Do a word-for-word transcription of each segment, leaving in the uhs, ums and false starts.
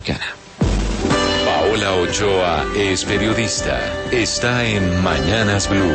Paola Ochoa es periodista. Está en Mañanas Blue.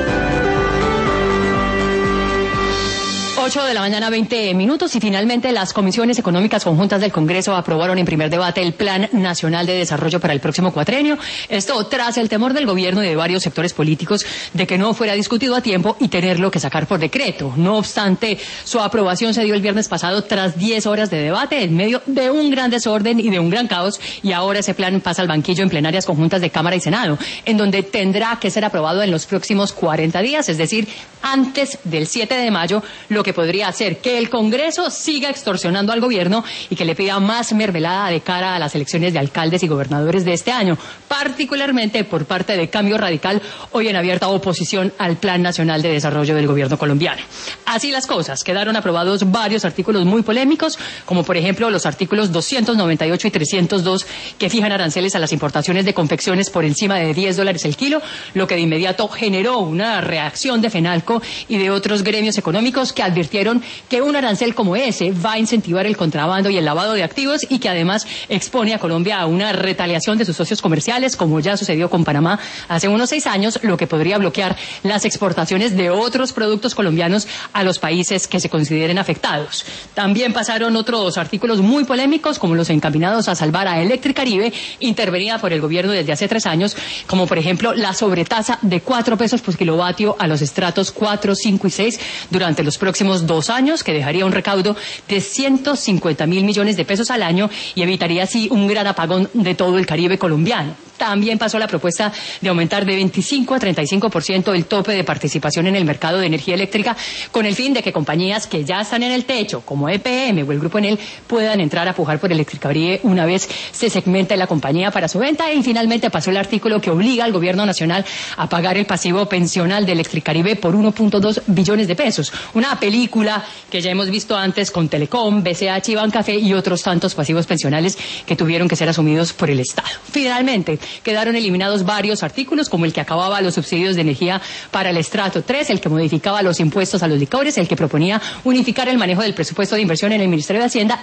ocho de la mañana, veinte minutos, y finalmente las comisiones económicas conjuntas del Congreso aprobaron en primer debate el Plan Nacional de Desarrollo para el próximo cuatrenio. Esto tras el temor del gobierno y de varios sectores políticos de que no fuera discutido a tiempo y tenerlo que sacar por decreto. No obstante, su aprobación se dio el viernes pasado tras diez horas de debate en medio de un gran desorden y de un gran caos, y ahora ese plan pasa al banquillo en plenarias conjuntas de Cámara y Senado, en donde tendrá que ser aprobado en los próximos cuarenta días, es decir, antes del siete de mayo, lo que podría hacer que el Congreso siga extorsionando al gobierno y que le pida más mermelada de cara a las elecciones de alcaldes y gobernadores de este año, particularmente por parte de Cambio Radical, hoy en abierta oposición al Plan Nacional de Desarrollo del gobierno colombiano. Así las cosas, quedaron aprobados varios artículos muy polémicos, como por ejemplo los artículos doscientos noventa y ocho y trescientos dos, que fijan aranceles a las importaciones de confecciones por encima de diez dólares el kilo, lo que de inmediato generó una reacción de FENALCO y de otros gremios económicos que advirtieron que un arancel como ese va a incentivar el contrabando y el lavado de activos, y que además expone a Colombia a una retaliación de sus socios comerciales, como ya sucedió con Panamá hace unos seis años, lo que podría bloquear las exportaciones de otros productos colombianos a los países que se consideren afectados. También pasaron otros artículos muy polémicos, como los encaminados a salvar a Electricaribe, intervenida por el gobierno desde hace tres años, como por ejemplo la sobretasa de cuatro pesos por kilovatio a los estratos cuatro, cinco y seis durante los próximos dos años, que dejaría un recaudo de ciento cincuenta mil millones de pesos al año y evitaría así un gran apagón de todo el Caribe colombiano. También pasó la propuesta de aumentar de veinticinco a treinta y cinco por ciento el tope de participación en el mercado de energía eléctrica, con el fin de que compañías que ya están en el techo, como E P M o el Grupo Enel, puedan entrar a pujar por Electricaribe una vez se segmente la compañía para su venta. Y finalmente pasó el artículo que obliga al gobierno nacional a pagar el pasivo pensional de Electricaribe por uno punto dos billones de pesos. Una película que ya hemos visto antes con Telecom, B C H y Bancafé y otros tantos pasivos pensionales que tuvieron que ser asumidos por el Estado. Finalmente, quedaron eliminados varios artículos, como el que acababa los subsidios de energía para el estrato tres, el que modificaba los impuestos a los licores, el que proponía unificar el manejo del presupuesto de inversión en el Ministerio de Hacienda